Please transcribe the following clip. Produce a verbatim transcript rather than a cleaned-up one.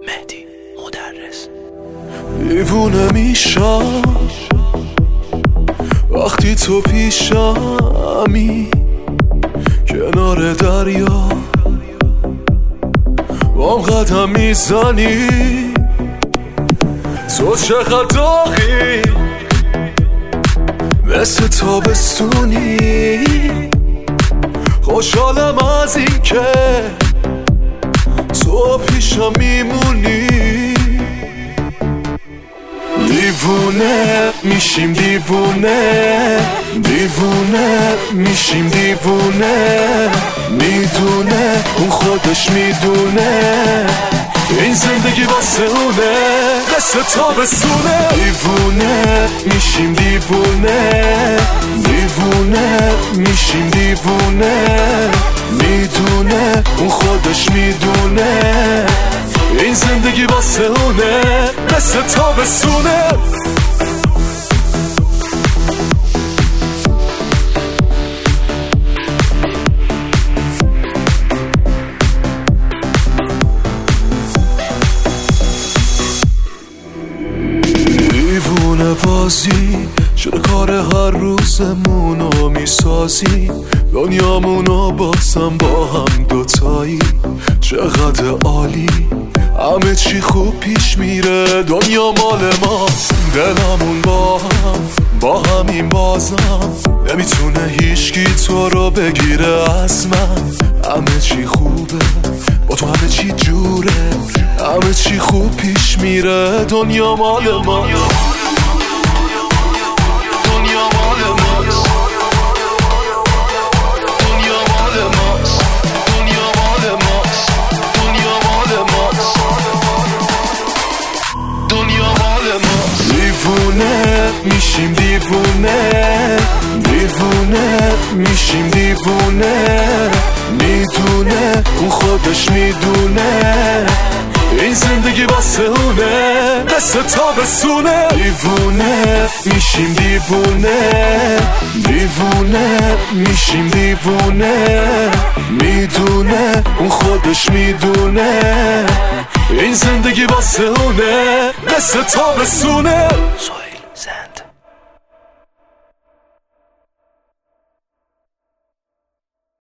مهدی مدرس. دیوونه میشم وقتی تو پیشمی، کنار دریا بام قدم میزنی. تو چقدر داغی مثل تابستونی، خوشحالم از این که تو پیشم میمونی. دیوونه میشیم دیوونه، دیوونه میشیم دیوونه، میدونه اون خودش میدونه این زندگی واسه اونه مثل تابستونه. دیوونه میشیم دیوونه، دیوونه میشیم دیوونه، میدونه اون خودش میدونه این زندگی واسه اونه مثل تابستونه. دیوونه بازی شده کار هر روزمونو میسازی، دنیامونو بازم با هم دوتایی. چقدر عالی، همه چی خوب پیش میره، دنیا مال ماست، دلمون با هم با همین بازم نمیتونه هیچکی تو رو بگیره از من. همه چی خوبه با تو، همه چی جوره، همه چی خوب پیش میره، دنیا مال ما، دنیا مال ماست، دنیا مال ماست، دنیا مال ماست، دنیا مال ماست، دنیا مال ماست. دیوونه میشیم دیوونه، دیوونه میشیم دیوونه، میدونه اون خودش میدونه این زندگی واسه اونه مثل تابستونه. دیوونه میشیم دیوونه، دیوونه میشیم دیوونه، میدونه اون خودش میدونه این زندگی واسه اونه مثل تابستونه.